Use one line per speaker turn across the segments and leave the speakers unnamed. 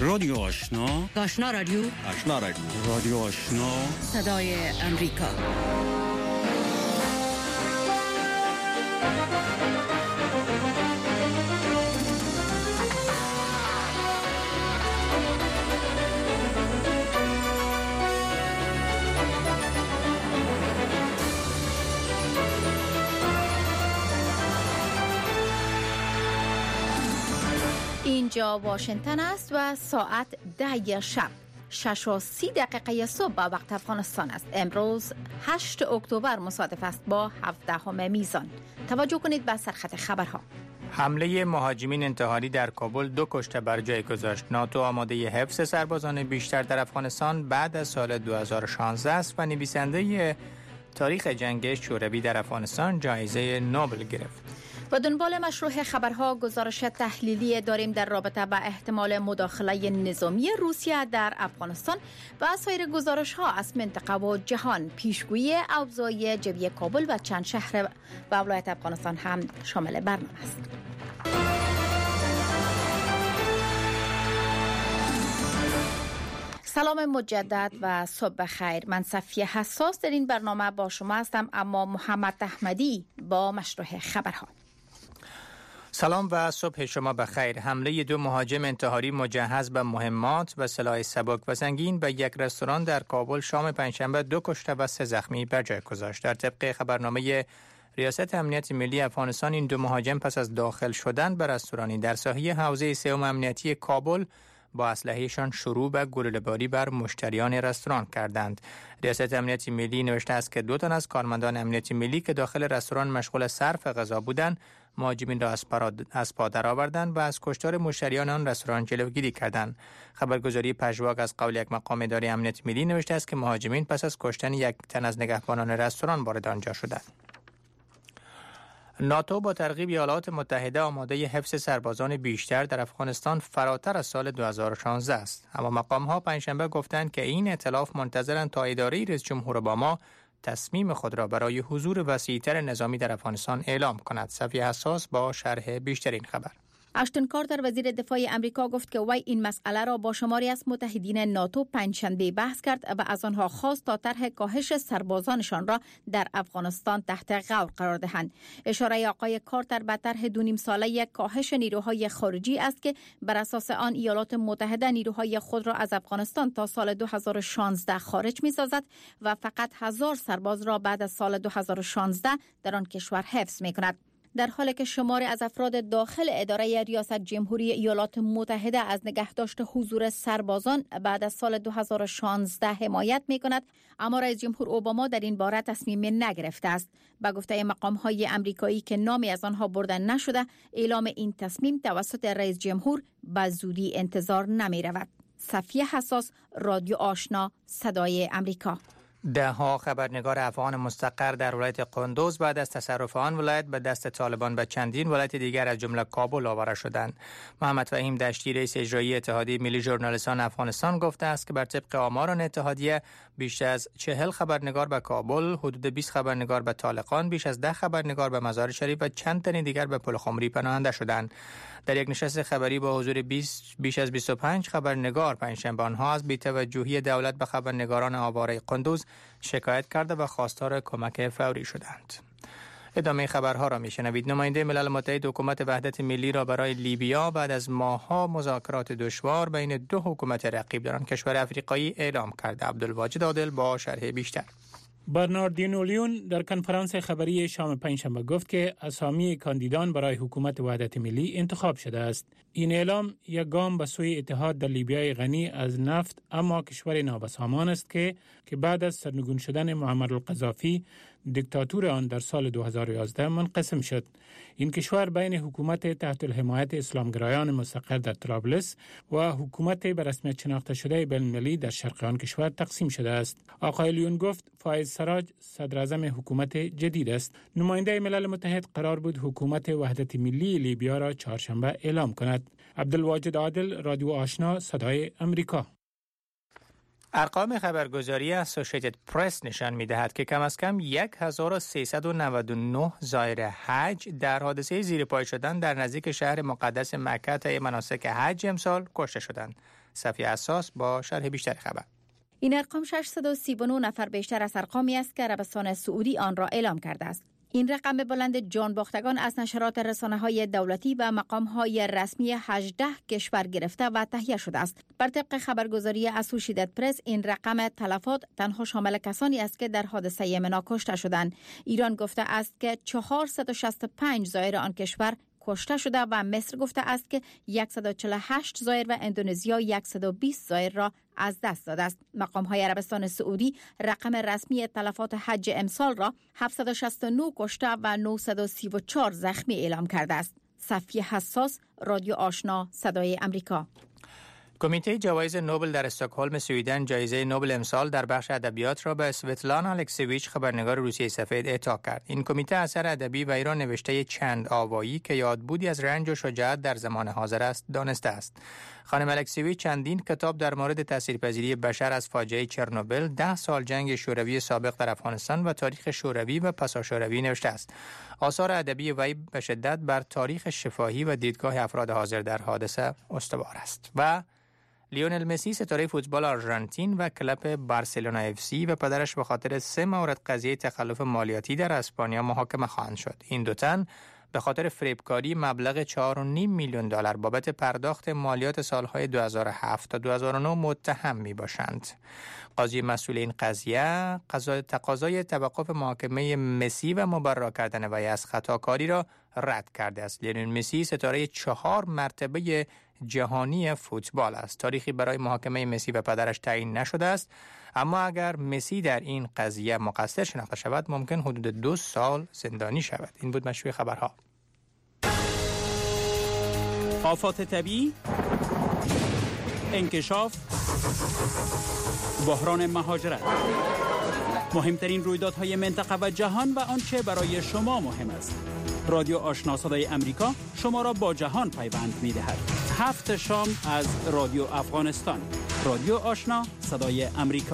رادیو آشنا،
آشنا رادیو،
آشنا رادیو، رادیو آشنا،
صدای امریکا. اینجا واشنگتن است و ساعت 10 شب 6:30 صبح به وقت افغانستان است. امروز 8 اکتبر مصادف است با 17 میزان. توجه کنید به سرخط خبرها.
حمله مهاجمین انتحاری در کابل 2 کشته بر جای گذاشت. ناتو آماده حفظ سربازان بیشتر در افغانستان بعد از سال 2016 است و نویسنده تاریخ جنگ شوروی در افغانستان جایزه نوبل گرفت.
و دنبال مشروع خبرها گزارش تحلیلی داریم در رابطه با احتمال مداخله نظامی روسیه در افغانستان و سایر گزارش ها از منطقه و جهان. پیشگویی اوضاع جوی کابل و چند شهر و ولایت افغانستان هم شامل برنامه است. سلام مجدد و صبح خیر. من صفیه حساس در این برنامه با شما هستم، اما محمد احمدی با مشروع خبرها.
سلام و صبح شما بخیر. حمله 2 مهاجم انتحاری مجهز به مهمات و سلاح سبک و سنگین به یک رستوران در کابل شام پنجشنبه 2 کشته و 3 زخمی بر جای گذاشت. در طبق خبرنامه ریاست امنیت ملی افغانستان، این 2 مهاجم پس از داخل شدن به رستورانی در ساحه حوزه 3 امنیتی کابل با اسلحه‌شان شروع به گلوله‌باری بر مشتریان رستوران کردند. ریاست امنیت ملی نوشته است که 2 تن از کارمندان امنیت ملی که داخل رستوران مشغول صرف غذا بودند، مهاجمین را از پا درآوردند و از کشتار مشتریان آن رستوران جلوگیری کردند. خبرگزاری پژواک از قول یک مقام اداره امنیت ملی نوشته است که مهاجمین پس از کشتن 1 تن از نگهبانان رستوران وارد آنجا شدند. ناتو با ترغیب ایالات متحده آماده حفظ سربازان بیشتر در افغانستان فراتر از سال 2016 است. اما مقام‌ها پنجشنبه گفتند که این ائتلاف منتظرند تا اداره رئیس جمهور اوباما تصمیم خود را برای حضور وسیع‌تر نظامی در افغانستان اعلام کند. صفیه حساس با شرح بیشتر این خبر.
اشتون کارتر وزیر دفاع امریکا گفت که وی این مسئله را با شماری از متحدین ناتو پنجشنبه بحث کرد و از آنها خواست تا طرح کاهش سربازانشان را در افغانستان تحت غور قرار دهند. اشاره آقای کارتر به طرح 2.5 ساله کاهش نیروهای خارجی است که بر اساس آن ایالات متحده نیروهای خود را از افغانستان تا سال 2016 خارج می‌سازد و فقط 1000 سرباز را بعد از سال 2016 در آن کشور حفظ می‌کند. در حالی که شماری از افراد داخل اداره ریاست جمهوری ایالات متحده از نگهداشت حضور سربازان بعد از سال 2016 حمایت می کند، اما رئیس جمهور اوباما در این باره تصمیم نگرفته است. به گفته مقام‌های امریکایی که نامی از آنها برده نشده، اعلام این تصمیم توسط رئیس جمهور به زودی انتظار نمی رود. صفیه حساس، رادیو آشنا، صدای امریکا.
10 خبرنگار افغان مستقر در ولایت قندوز بعد از تصرف آن ولایت به دست طالبان به چندین ولایت دیگر از جمله کابل آورده شدند. محمد فهیم دشتی رئیس اجرایی اتحادیه ملی ژورنالیستان افغانستان گفته است که بر طبق آمار آن اتحادیه بیش از 40 خبرنگار به کابل، حدود 20 خبرنگار به طالقان، بیش از 10 خبرنگار به مزار شریف و چند تن دیگر به پل خمری پناهنده شدند. در یک نشست خبری با حضور بیش از 25 خبرنگار پنجشنبه آنها از بی‌توجهی دولت به خبرنگاران آواره قندوز شکایت کرده و خواستار کمک فوری شدند. ادامه خبرها را میشنوید. نماینده ملل متحد حکومت وحدت ملی را برای لیبیا بعد از ماه‌ها مذاکرات دشوار بین 2 حکومت رقیب در آن کشور افریقایی اعلام کرده. عبدالواجد عادل با شرح بیشتر.
برناردینو لیون در کنفرانس خبری شام پنجشنبه گفت که اسامی کاندیدان برای حکومت وحدت ملی انتخاب شده است. این اعلام یک گام به سوی اتحاد در لیبیای غنی از نفت اما کشور نابسامان است که بعد از سرنگون شدن معمر القذافی دیکتاتور آن در سال 2011 منقسم شد. این کشور بین حکومت تحت الحمایت اسلامگرایان مستقر در طرابلس و حکومت به رسمیت شناخته شده بین‌المللی در شرق آن کشور تقسیم شده است. آقای لیون گفت فایز سراج صدر اعظم حکومت جدید است. نماینده ملل متحد قرار بود حکومت وحدت ملی لیبیا را چهارشنبه اعلام کند. عبدالواجد عادل، رادیو آشنا، صدای امریکا.
ارقام خبرگزاری اسوسییتد پرس نشان می‌دهد که کم از کم 1399 زائر حج در حادثه زیر پای شدن در نزدیک شهر مقدس مکه طی مناسک حج امسال کشته شدند. صفیه حساس با شرح بیشتر خبر.
این ارقام 639 نفر بیشتر از ارقامی است که عربستان سعودی آن را اعلام کرده است. این رقم بلند جان باختگان از نشرات رسانه‌های دولتی و مقام‌های رسمی 18 کشور گرفته و تهیه شده است. بر طبق خبرگزاری اسوشییتد پرس، این رقم تلفات تنها شامل کسانی است که در حادثه منا کشته شدند. ایران گفته است که 465 زائر آن کشور کشته شده و مصر گفته است که 148 زائر و اندونزیا 120 زائر را از دست داده است. مقام‌های عربستان سعودی رقم رسمی تلفات حج امسال را 769 کشته و 934 زخمی اعلام کرده است. صفیه حساس، رادیو آشنا، صدای امریکا.
کمیته جوایز نوبل در استکهلم سوئیدن جایزه نوبل امسال در بخش ادبیات را به اسوتلانا الکسیویچ خبرنگار روسیه سفید اعطا کرد. این کمیته اثر ادبی و ایران نوشته چند آوایی که یادبودی از رنج و شجاعت در زمان حاضر است دانسته است. خانم الکسیویچ چندین کتاب در مورد تاثیرپذیری بشر از فاجعه چرنوبیل، 10 سال جنگ شوروی سابق در افغانستان و تاریخ شوروی و پساشوروی نوشته است. آثار ادبی وی به شدت بر تاریخ شفاهی و دیدگاه افراد حاضر در حادثه استوار است. و لیونل مسی ستاره فوتبال آرژانتین و کلب بارسلونا اف سی و پدرش به خاطر 3 مورد قضیه تخلف مالیاتی در اسپانیا محاکمه خواهند شد. این دو تن به خاطر فریبکاری مبلغ 4.5 میلیون دلار بابت پرداخت مالیات سالهای 2007 تا 2009 متهم می باشند. قاضی مسئول این قضیه تقاضای توقف محاکمه مسی و مبرا کردن وی از خطاکاری را رد کرده است. لیونل مسی ستاره 4 مرتبه جهانی فوتبال است. تاریخی برای محاکمه مسی و پدرش تعیین نشده است، اما اگر مسی در این قضیه مقصر شناخته شود ممکن حدود 2 سال زندانی شود. این بود مشروع خبرها.
آفات طبیعی، انکشاف، بحران مهاجرت، مهمترین رویدادهای منطقه و جهان و آنچه برای شما مهم است. رادیو آشنا صدای امریکا شما را با جهان پیوند می‌دهد. 7 شام از رادیو افغانستان. رادیو آشنا صدای امریکا.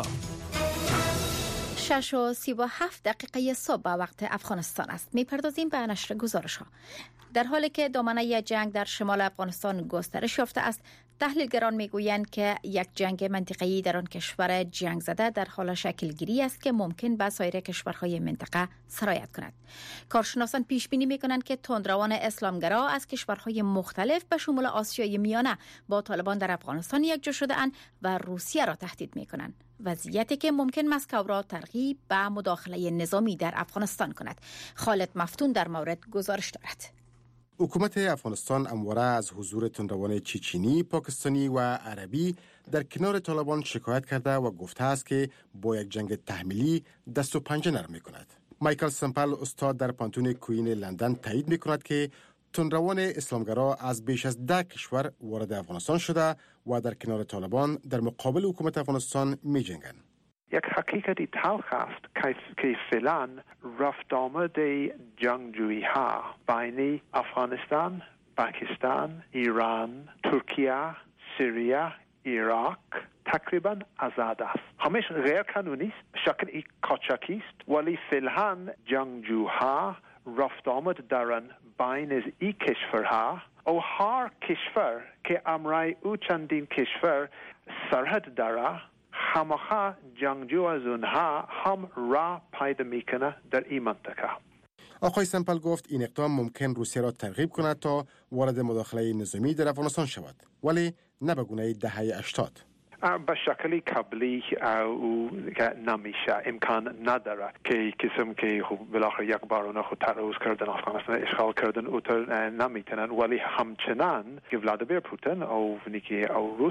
6:37 صبح به وقت افغانستان است. می‌پردازیم به نشر گزارش‌ها. در حالی که دامنه جنگ در شمال افغانستان گسترش یافته است، تحلیلگران میگویند که یک جنگ منطقه‌ای در آن کشور جنگ زده در حال شکلگیری است که ممکن به سایر کشورهای منطقه سرایت کند. کارشناسان پیش بینی می‌کنند که تندروان اسلامگرا از کشورهای مختلف به شمول آسیای میانه با طالبان در افغانستان یکجا شده‌اند و روسیه را تهدید می‌کنند. وضعیتی که ممکن مسکو را ترغیب به مداخله نظامی در افغانستان کند. خالد مفتون در مورد گزارش دارد.
حکومت افغانستان همواره از حضور تندروان چچنی، پاکستانی و عربی در کنار طالبان شکایت کرده و گفته است که با یک جنگ تحمیلی دست و پنجه نرم می‌کند. مایکل سمپل استاد در پانتون کوین لندن تایید می‌کند که تندروان اسلامگرا از بیش از 10 کشور وارد افغانستان شده و در کنار طالبان در مقابل حکومت افغانستان می‌جنگند.
یک حقیقتی تلخ است که فعلا رفت آمد جنگجویی ها بین افغانستان، پاکستان، ایران، ترکیه، سوریه، عراق تقریبا آزاد است. همیشه غیر قانونی است، شکل قاچاقی است، ولی فعلا جنگجوها رفت آمد دارند بین این کشورها و هر کشور که امرای او چندین کشور سرحد داره همه جنگجو از اونها هم راه پیدا میکنه در این منطقه.
آقای سمپل گفت این اقدام ممکن روسیه را ترغیب کند تا وارد مداخله نظامی در افغانستان شود، ولی نه به گونه دهه 80.
به شکلی قبلی او نمیشه، امکان نداره که کسیم که بالاخره یک بار اونا خود تجاوز کردن افغانستان اشغال کردن اوتر نمیتونن، ولی همچنان که ولادیمیر پوتین او روس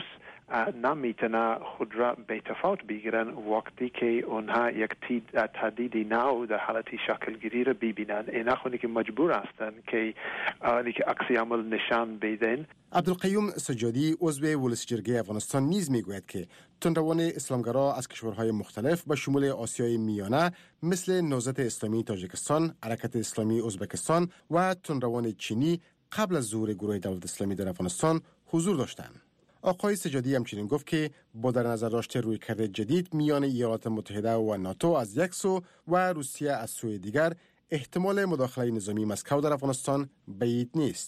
نمیتونه خود را به اتفاق بگیرن وقتی که اونها یک تهدیدی نو در حالتی شکلگیری را ببینن. اینا خودی که مجبور هستن که عکس عمل نشان بدن.
عبدالقیوم سجادی عضو ولس جرگه افغانستان نیز میگوید که تندروان اسلامگرا از کشورهای مختلف به شمول آسیای میانه مثل نهضت اسلامی تاجیکستان، حرکت اسلامی ازبکستان و تندروان چینی قبل از ظهور گروه دولت اسلامی در افغانستان حضور داشتند. آقای سجادی همچنین گفت که با در نظر داشته رویکرد جدید میان ایالات متحده و ناتو از یک سو و روسیه از سوی دیگر، احتمال مداخله نظامی مسکو در افغانستان بعید نیست.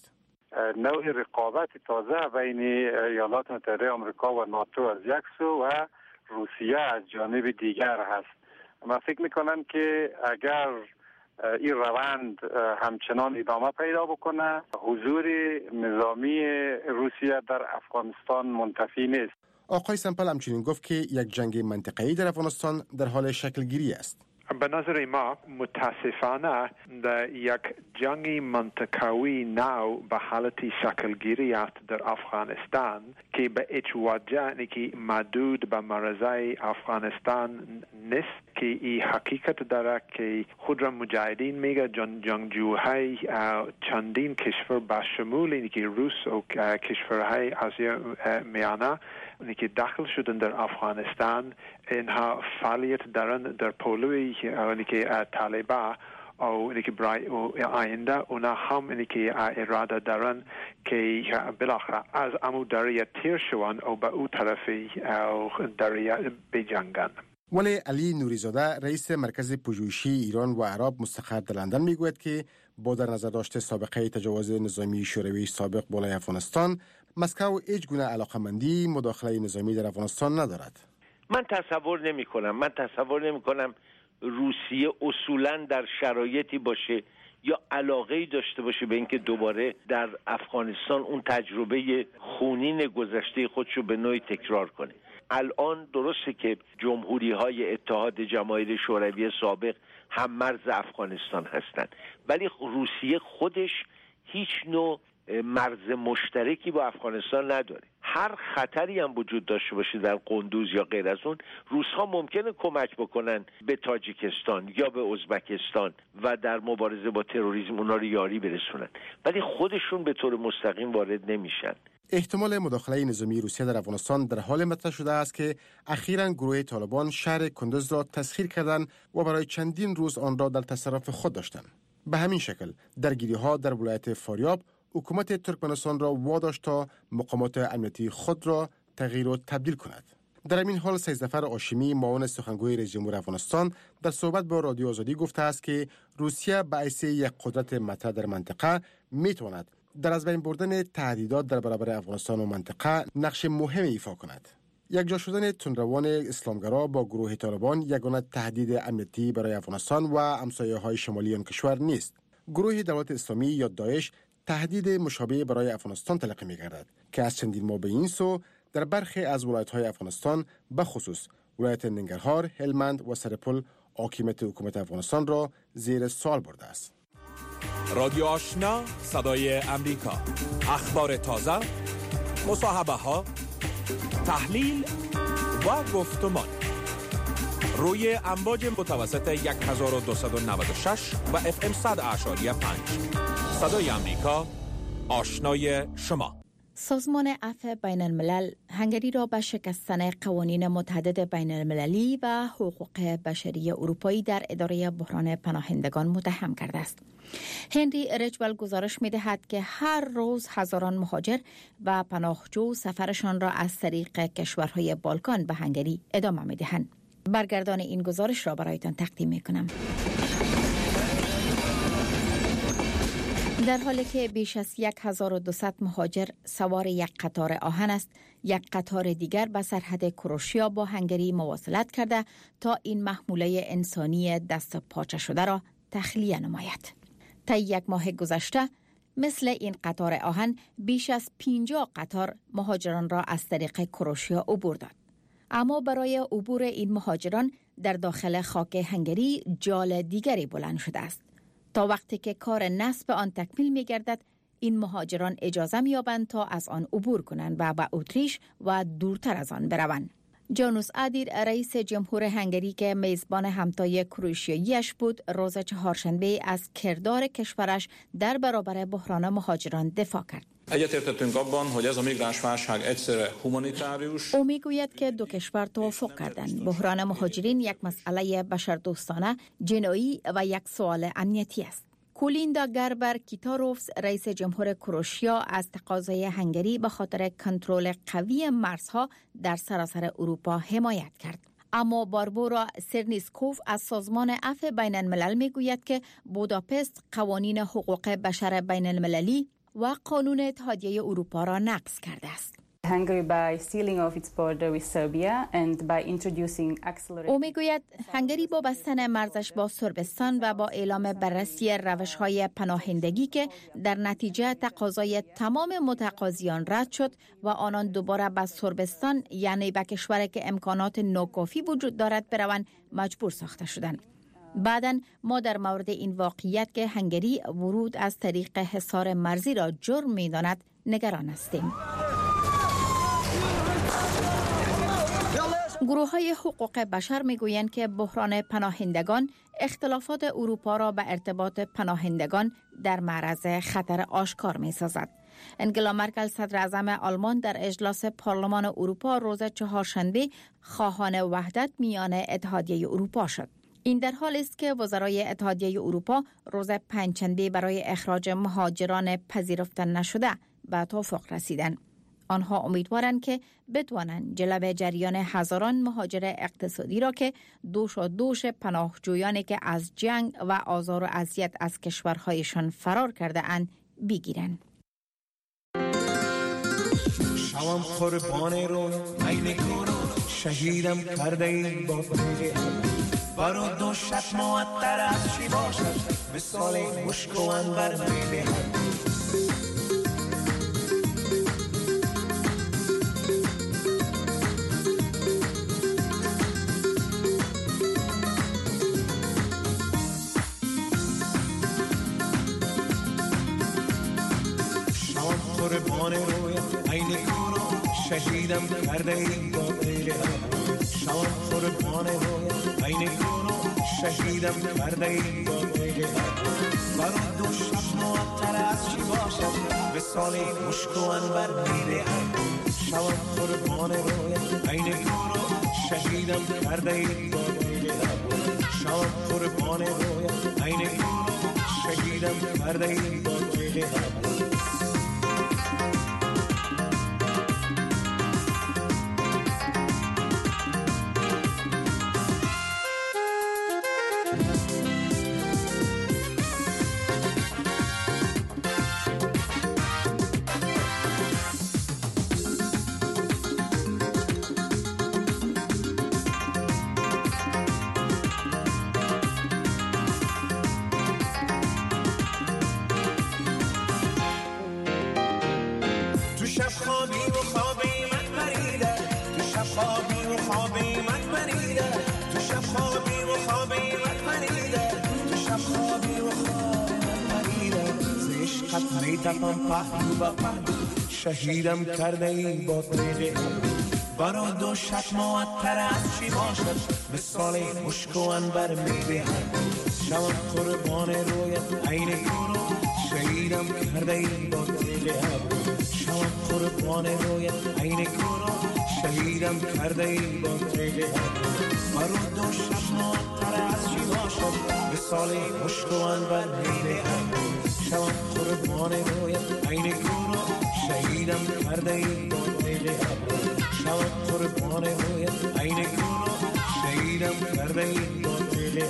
نوع رقابت تازه بین ایالات متحده آمریکا و ناتو از یک سو و روسیه از جانب دیگر هست. من فکر میکنم که اگر این روند همچنان ادامه پیدا بکنه، حضور نظامی روسیه در افغانستان منتفی نیست.
آقای سمپل همچنین گفت که یک جنگ منطقه‌ای در افغانستان در حال شکل گیری است.
به نظر ما متاسفانه در یک جنگ منطقه‌ای نو به حالت شکل گیری است در افغانستان که به هیچ وجه که محدود به مرزهای افغانستان نیست، که این حقیقت داره که خود را مجاهدین میگه جنگجوهای چندین کشور به شمول اینکه روس و کشورهای آسیا میانه که داخل شدن در افغانستان، اینها فعالیت دارن در پولوی که طالبان او اینکه برای آینده اونا هم اینکه اراده دارن که بالاخره از امو دریای تیر شوند او به او طرفی دریای بجنگن.
ولی علی نوریزاده رئیس مرکز پژوهشی ایران و عرب مستقر در لندن میگوید که با در نظر داشته سابقه تجاوز نظامی شوروی سابق بالای افغانستان، مسکو هیچ گونه علاقمندی مداخله نظامی در افغانستان ندارد.
من تصور نمی کنم روسیه اصولاً در شرایطی باشه یا علاقه‌ای داشته باشه به اینکه دوباره در افغانستان اون تجربه خونین گذشته خودشو به نوعی تکرار کنه. الان درسته که جمهوری‌های اتحاد جماهیر شوروی سابق هم مرز افغانستان هستند، ولی روسیه خودش هیچ نوع مرز مشترکی با افغانستان نداره. هر خطری هم وجود داشته باشه در قندوز یا غیر از اون، روس‌ها ممکنه کمک بکنن به تاجیکستان یا به ازبکستان و در مبارزه با تروریسم اونا رو یاری برسونن، ولی خودشون به طور مستقیم وارد نمیشن.
احتمال مداخله نظامی روسیه در افغانستان در حال مطرح شده است که اخیراً گروه طالبان شهر کندوز را تسخیر کردند و برای چندین روز آن را در تصرف خود داشتند. به همین شکل درگیری‌ها در ولایت فاریاب حکومت ترکمنستان را واداشت تا مقامات امنیتی خود را تغییر و تبدیل کند. در این حال سید ظفر هاشمی معاون سخنگوی رئیس جمهور افغانستان در صحبت با رادیو آزادی گفته است که روسیه به حیث یک قدرت مطرح در منطقه میتواند در از بین بردن تهدیدات در برابر افغانستان و منطقه نقش مهمی ایفا کند. یکجا شدن تندروان اسلامگرا با گروه طالبان یگانه تهدید امنیتی برای افغانستان و همسایه‌های شمالی آن کشور نیست. گروه دولت اسلامی یا داعش تهدید مشابه برای افغانستان تلقی می‌گردد که از چندین ماه به این سو در برخی از ولایت‌های افغانستان به خصوص ولایت ننگرهار، هلمند و سرپل حاکمیت حکومت افغانستان را زیر سوال برده است.
رادیو آشنا، صدای امریکا، اخبار تازه، مصاحبه‌ها، تحلیل و گفتمان روی امواج متوسط 1296 و FM 100.5. صدای امریکا، آشنای شما.
سازمان عفو بین الملل هنگری را به شکستن قوانین متعدد بین المللی و حقوق بشری اروپایی در اداره بحران پناهندگان متهم کرده است. هنری ریچول گزارش می دهد که هر روز هزاران مهاجر و پناهجو سفرشان را از طریق کشورهای بالکان به هنگری ادامه می دهند. برگردان این گزارش را برایتان تقدیم می کنم. در حالی که بیش از 1200 مهاجر سوار یک قطار آهن است، یک قطار دیگر به سرحد کروشیا با هنگری مواصلت کرده تا این محموله انسانی دست پاچه شده را تخلیه نماید. طی یک ماه گذشته مثل این قطار آهن بیش از 50 قطار مهاجران را از طریق کروشیا عبور داد. اما برای عبور این مهاجران در داخل خاک هنگری جال دیگری بلند شده است. تا وقتی که کار نصب آن تکمیل می گردد، این مهاجران اجازه می یابند تا از آن عبور کنند و به اتریش و دورتر از آن بروند. جانوس ادیر رئیس جمهور هنگری که میزبان همتای کروشیاییش بود، روز چهارشنبه از کردار کشورش در برابر بحران مهاجران دفاع کرد. او میگوید که دو کشور توافق کردند بحران مهاجرین یک مسئله بشردوستانه، جنایی و یک سوال امنیتی است. کولیندا گربر کیتاروفس رئیس جمهور کروشیا از تقاضای هنگری به خاطر کنترل قوی مرزها در سراسر اروپا حمایت کرد. اما باربورا سرنیسکوف از سازمان عفو بین الملل میگوید که بوداپست قوانین حقوق بشر بین المللی و قانون اتحادیه اروپا را نقض کرده است. او میگوید هنگری با بستن مرزش با صربستان و با اعلام بررسی روش‌های پناهندگی که در نتیجه تقاضای تمام متقاضیان رد شد و آنان دوباره به صربستان یعنی به کشوری که امکانات ناکافی وجود دارد بروند مجبور ساخته شدند. بعداً ما در مورد این واقعیت که هنگری ورود از طریق حصار مرزی را جرم می‌داند نگران هستیم. گروه‌های حقوق بشر می‌گویند که بحران پناهندگان اختلافات اروپا را به ارتباط پناهندگان در معرض خطر آشکار می‌سازد. انگلا مرکل صدر اعظم آلمان در اجلاس پارلمان اروپا روز چهارشنبه خواهان وحدت میان اتحادیه اروپا شد. این در حالی است که وزرای اتحادیه اروپا روز پنجشنبه برای اخراج مهاجران پذیرفته نشده به توافق رسیدند. آنها امیدوارند که بتوانند جلو جریان هزاران مهاجر اقتصادی را که دوش پناهجویانی که از جنگ و آزار و اذیت از کشورهایشان فرار کرده اند بگیرند.
شوام قربان رو عین کورو شهیدم کرده این با برو دو شب معطر از چی باشد مثال مشک و عنبر میدهد شوام قربان روی عین کورو شهیدم کرده این با شوام قربان روی عین کورو شهیدم کرده این با برو دو شب معطر از چی باشد به سالی مشک و عنبر میدهد شوام قربان روی عین کورو شهیدم کرده این با شوام قربان روی عین کورو شهیدم کرده این با شهیدم کرده این با تیغه برا دو شب معطر از چی باشد مثال مشک و عنبر میدهد شوم قربان رویت عین کورو شهیدم کرده این با تیغه شوم قربان رویت عین کورو شهیدم کرده این با تیغه برا دو شب معطر از چی باشد مثال مشک و عنبر میدهد شوم قربان رویت عین کورو شهیدم کرده این با تیغه شوم قربان رویت عین کورو شهیدم کرده این با تیغه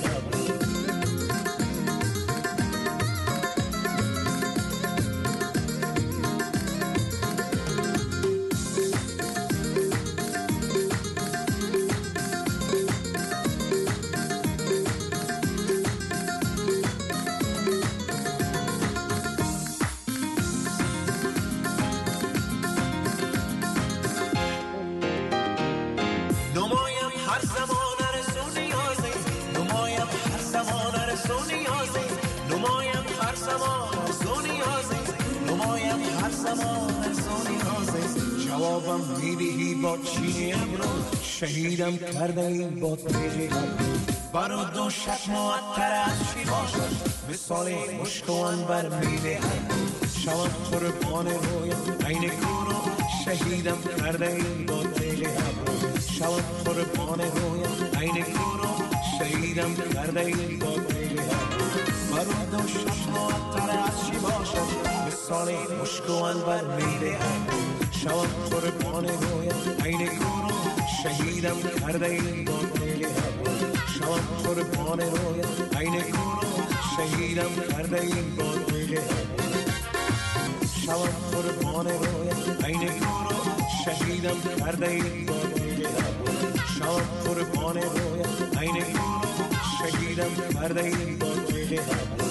جوابم میدهی با چینی امروز شهیدم کرده این با تیغه برا دو شب معطر از چی باشد مثال مشک و عنبر میدهد شوم قربان رویت عین کورو شهیدم کرده این با تیغه شوم قربان رویت عین کورو شهیدم کرده این با تیغه برا دو شب معطر از چی باشد مثال مشک و عنبر میدهد شوم قربان رویت عین کورو شهیدم کرده این با تیغه شوم قربان رویت عین کورو شهیدم کرده این با تیغه شوم قربان رویت عین یورو شهیدم کرده ای با دل ابرو شوم قربان رویت عین یورو شهیدم کرده ای با دل ابرو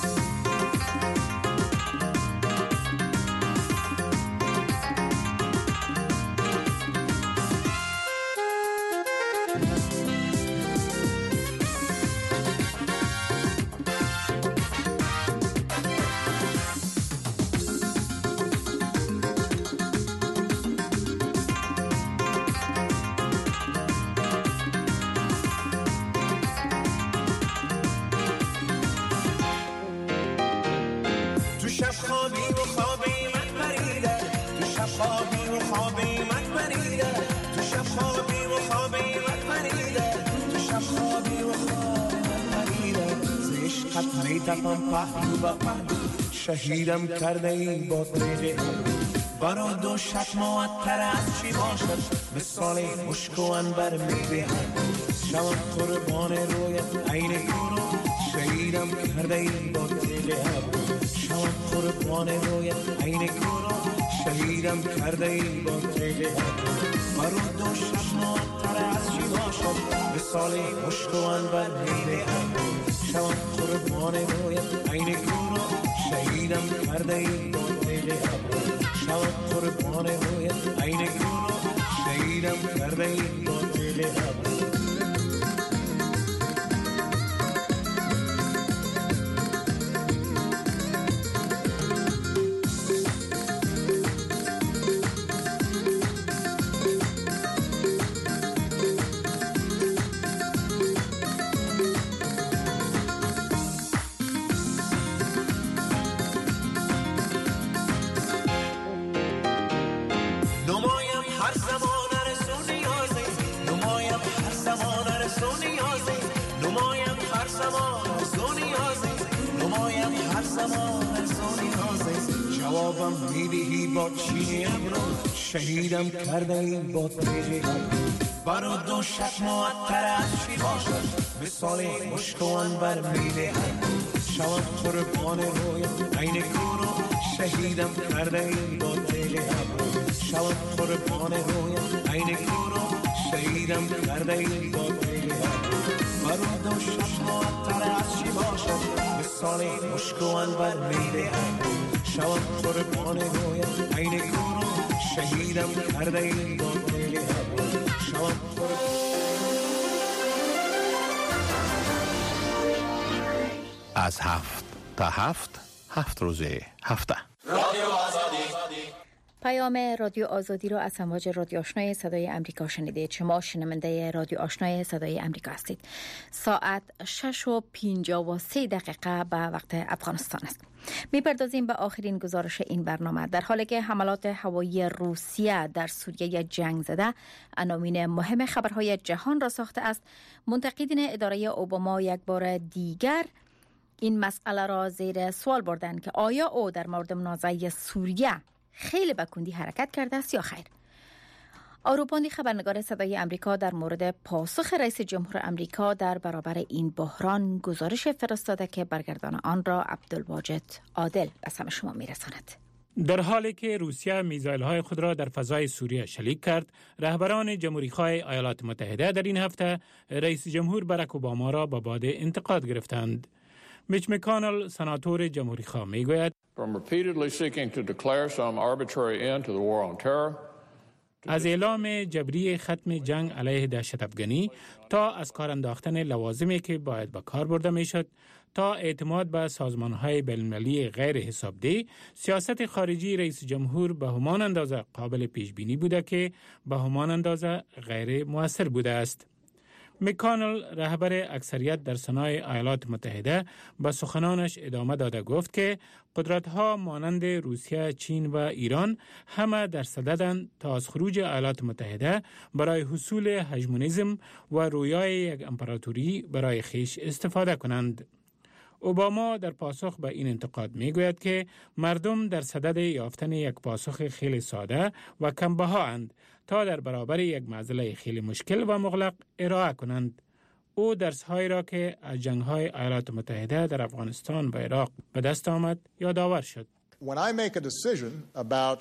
شهیدم کرده ای با دل برا دو شب معطر از چی باشد مثال مشک و عنبر میدهد شوم قربان رویت عین یورو شهیدم کرده ای با دل شوم قربان رویت عین یورو شهیدم کرده ای با دل برا دو شب معطر از چی باشد مثال مشک و عنبر میدهد شوم قربان رویت عین یورو شهیدم کرده ای با دل ابرو شوم قربان رویت عین یورو شهیدم کرده ای با دل ابرو جوابم میدهی با چین ابرو شهیدم کرده ای با دل برا دو شب معطر از چی باشد مثال مشک و عنبر میدهد شوم قربان رویت عین یورو شهیدم کرده ای با دل شوم قربان رویت عین یورو شهیدم کرده ای با دل برا دو شب معطر از چی باشد مثال مشک و عنبر میدهد شوم قربان رویت عین یورو شهیدم کرده ای با دل شوم
از 7 تا 7 روز هفته
رادیو آزادی. پیام رادیو آزادی رو از امواج رادیو آشنای صدای امریکا شنیدید. شما شنونده رادیو آشنای صدای امریکا هستید. ساعت 6:53 به وقت افغانستان است. میپردازیم به آخرین گزارش این برنامه. در حالی که حملات هوایی روسیه در سوریه جنگ زده عناوین مهم خبرهای جهان را ساخته است، منتقدین اداره اوباما یک بار دیگر این مسئله را زیر سوال بردند که آیا او در مورد منازعه سوریه خیلی به کندی حرکت کرده است یا خیر. آروپاندی خبرنگار صدای امریکا در مورد پاسخ رئیس جمهور امریکا در برابر این بحران گزارش فرستاده که برگردان آن را عبدالواجد عادل به سمع شما میرساند.
در حالی که روسیه میزایل‌های خود را در فضای سوریه شلیک کرد، رهبران جمهوری‌خواه ایالات متحده در این هفته رئیس جمهور باراک اوباما را به باد انتقاد گرفتند. میچ مکانل سناتور جمهوری‌خواه میگوید از اعلام جبری ختم جنگ علیه دهشت افغانی تا از کار انداختن لوازمی که باید به کار برده میشد تا اعتماد به سازمان‌های بین‌المللی غیر حسابدهی، سیاست خارجی رئیس جمهور به همان اندازه قابل پیش بینی بوده که به همان اندازه غیر مؤثر بوده است. مکانل رهبر اکثریت در سنای ایالات متحده به سخنانش ادامه داده گفت که قدرت‌ها مانند روسیه، چین و ایران همه در صددند تا از خروج ایالات متحده برای حصول هژمونیسم و رویای یک امپراتوری برای خیش استفاده کنند. اوباما در پاسخ به این انتقاد میگوید که مردم در صدد یافتن یک پاسخ خیلی ساده و کمبهااند تا در برابر یک معضله خیلی مشکل و مغلق ارائه کنند. او درس‌هایی را که از جنگ‌های ایالات متحده در افغانستان و عراق به دست آمد یادآور شد.
When I make a decision about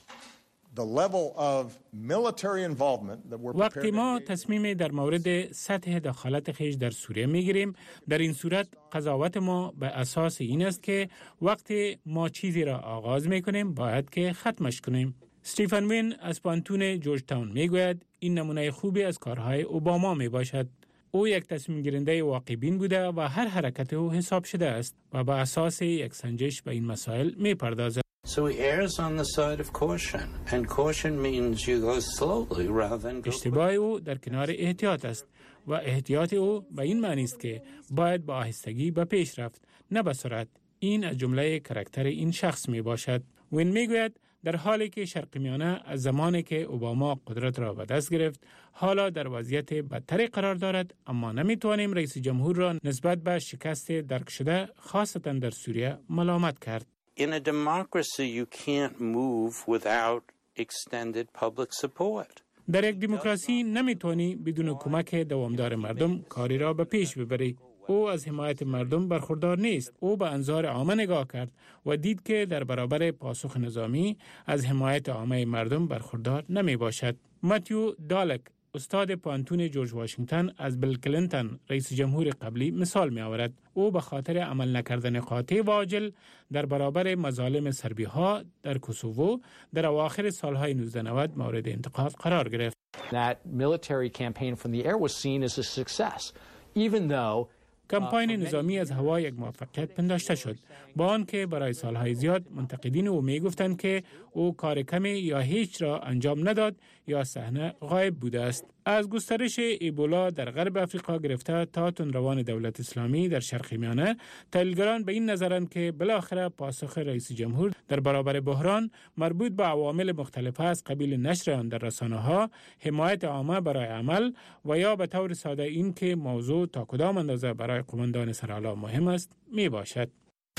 the level of military involvement that we're prepared
وقتی ما تصمیم در مورد سطح دخالت خویش در سوریه میگیریم، در این صورت قضاوت ما به اساس این است که وقتی ما چیزی را آغاز میکنیم باید که ختمش کنیم. استیفن وین از پانتون جورج تاون میگوید این نمونه خوبی از کارهای اوباما میباشد. او یک تصمیم گیرنده واقع بین بوده و هر حرکت او حساب شده است و با اساس یک سنجش به این مسائل میپردازد.
So he errs on the side of caution, and caution means you go slowly rather than go.
اشتباه او در کنار احتیاط است و احتیاط او به این معنی است که باید با آهستگی به پیش رفت، نه به سرعت. این از جمله کاراکتر این شخص می باشد. وین میگوید در حالی که شرق میانه از زمانی که اوباما قدرت را به دست گرفت حالا در وضعیت بدتری قرار دارد، اما نمیتوانیم رئیس جمهور را نسبت به شکست درک شده خاصتا در سوریه ملامت کرد.
In a democracy you can't move without extended public support.
در یک دموکراسی نمیتوانی بدون کمک دوامدار مردم کاری را به پیش ببری. او از حمایت مردم برخوردار نیست. او به انظار عامه نگاه کرد و دید که در برابر پاسخ نظامی از حمایت عامه مردم برخوردار نمی باشد. متیو دالک، استاد پانتون جورج واشنگتن، از بیل کلینتون رئیس جمهور قبلی مثال می آورد. او به خاطر عمل نکردن قاطع و عاجل در برابر مظالم سربی ها در کوسوو در اواخر سالهای 1990 مورد انتقاد قرار گرفت.
That military campaign from the air was seen as a success, even though
کمپاین نظامی از هوا یک موفقیت پنداشته شد، با آنکه برای سالهای زیاد منتقدین او میگفتند که او کار کمی یا هیچ را انجام نداد یا صحنه غایب بوده است. از گسترش ایبولا در غرب افریقا گرفته تا تندروان دولت اسلامی در شرق میانه، تحلیلگران به این نظرند که بالاخره پاسخ رئیس جمهور در برابر بحران مربوط به عوامل مختلف از قبیل نشر آن در رسانه‌ها، حمایت عامه برای عمل و یا به طور ساده این که موضوع تا کدام اندازه برای قماندان سرآلا مهم است می باشد.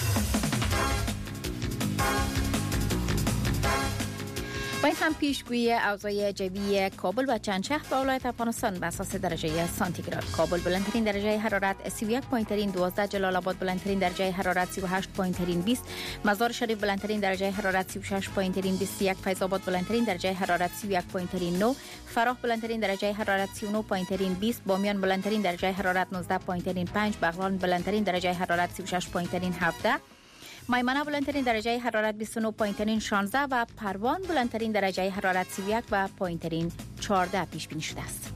با این هم پیشگویی اوضاع جوی کابل و چند شهر و ولایت افغانستان بر اساس درجه سانتیگراد: کابل بلندترین درجه حرارت 31 پایین‌ترین 12، جلال آباد بلندترین درجه حرارت 38 پایین‌ترین 20، مزار شریف بلندترین درجه حرارت 36 پایین‌ترین 21، فیض آباد بلندترین درجه حرارت 31 پایین‌ترین 9، فراه بلندترین درجه حرارت 39 پایین‌ترین 20، بامیان بلندترین درجه حرارت 19 پایین‌ترین 5، بغلان بلندترین درجه حرارت 36 پایین‌ترین 17، مایمنه بلندترین درجه حرارت 29 پایین‌ترین 16 و پروان بلندترین درجه حرارت 31 و پایین‌ترین 14 پیش بینی شده است.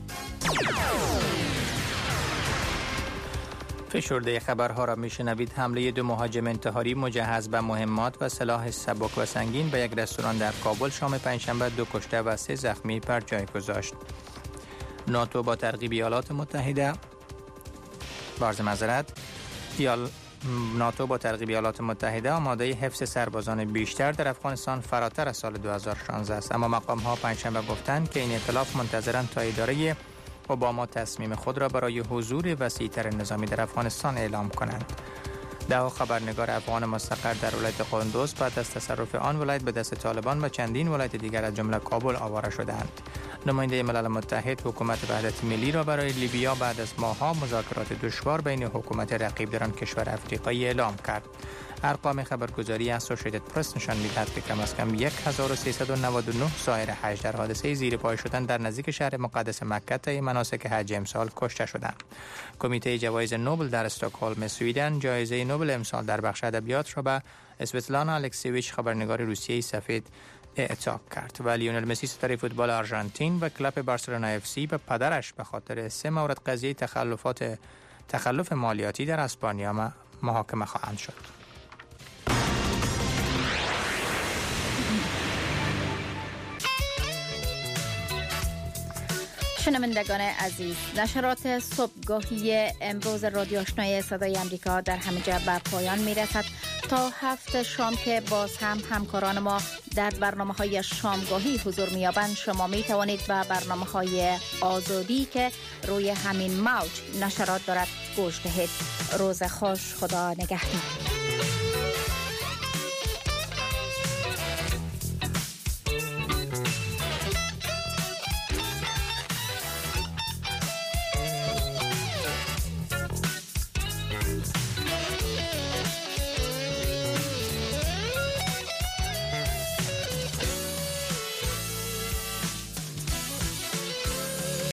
فشرده خبرها را میشنوید. حمله 2 مهاجم انتحاری مجهز به مهمات و سلاح سبک و سنگین به یک رستوران در کابل شام پنجشنبه 2 کشته و 3 زخمی بر جای گذاشت. ناتو با ترغیب ایالات متحده ناتو با ترغیب ایالات متحده آماده حفظ سربازان بیشتر در افغانستان فراتر از سال 2016 است، اما مقام ها پنجشنبه گفتند که این ائتلاف منتظرند تا اداره اوباما تصمیم خود را برای حضور وسیع‌تر نظامی در افغانستان اعلام کنند. 10 خبرنگار افغان مستقر در ولایت قندوز بعد از تصرف آن ولایت به دست طالبان و چندین ولایت دیگر از جمله کابل آواره شدند. نماینده ملل متحد حکومت وحدت ملی را برای لیبیا بعد از ماه‌ها مذاکرات دشوار بین حکومت رقیب در آن کشور افریقایی اعلام کرد. ارقام خبرگزاری اسوسییتد پرس نشان می‌دهد که کم از کم 1399 زائر حج در حادثه زیر پای شدن در نزدیک شهر مقدس مکه طی مناسک حج امسال کشته شدند. کمیته جوایز نوبل در استکهلم سوئیدن جایزه نوبل امسال در بخش ادبیات را به اسوتلانا الکسیویچ خبرنگار روسیه سفید اعطا کرد و لیونل مسی ستاره فوتبال آرژانتین و کلاب بارسلونا اف سی به پدرش به خاطر 3 مورد قضیه تخلف مالیاتی در اسپانیا محاکمه خواهند شد.
شنوندگان عزیز، نشرات صبحگاهی امروز رادیو آشنای صدای امریکا در همه جا به پایان میرسد. تا 7 شام که باز هم همکاران ما در برنامه‌های شامگاهی حضور می‌یابند، شما می‌توانید به برنامه‌های آزادی که روی همین موج نشرات دارد گوش دهید. روز خوش، خدا نگهدار.